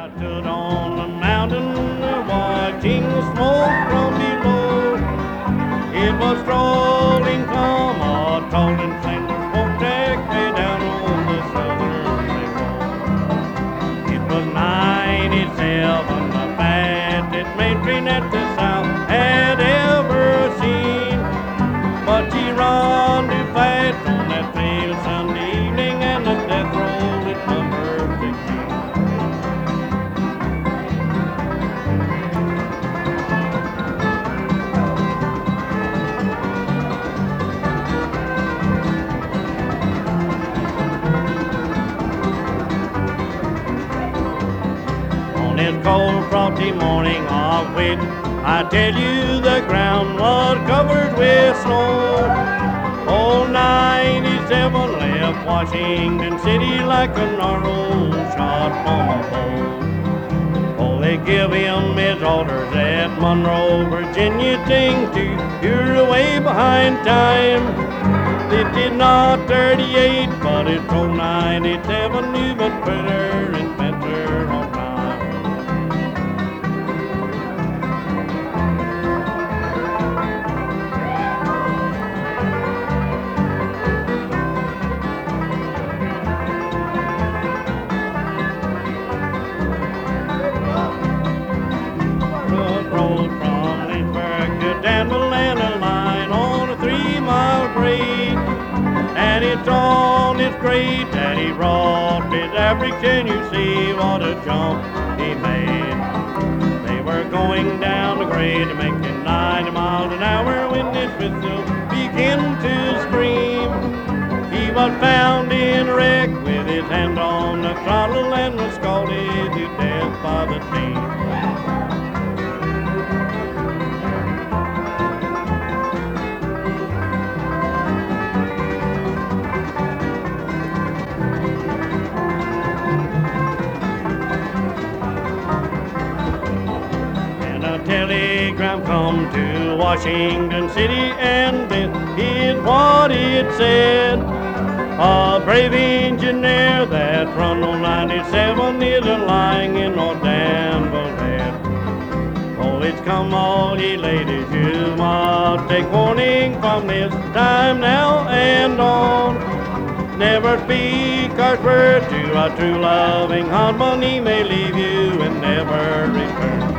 Stood on the mountain watching the smoke from below. It was strolling from a tall and slender smoke track way down on the southern railroad. It was 97, the fastest main train that the South had ever seen. But she run too fast on that trail Sunday evening, and the death roll at number 16. This cold frosty morning of which I tell you the ground was covered with snow. Old 97 left Washington City like an arrow shot from a bow. Oh, they give him his orders at Monroe, Virginia, thing to you're away behind time. It did not 38, but it's old 97 even better and better on time. Road from Lynchburg to Danville and a line on a 3-mile grade. And it's on this grade that he brought his average, and you see what a jump he made. They were going down the grade making 90 miles an hour when this whistle began to scream. He was found in a wreck with his hand on the throttle and was scalded to death by the team. Telegram come to Washington City, and this is what it said. A brave engineer that run on 97 isn't lying in no Danville head. Oh, it's come all ye ladies, you must take warning from this time now and on. Never speak harsh words to a true loving husband, he may leave you and never return.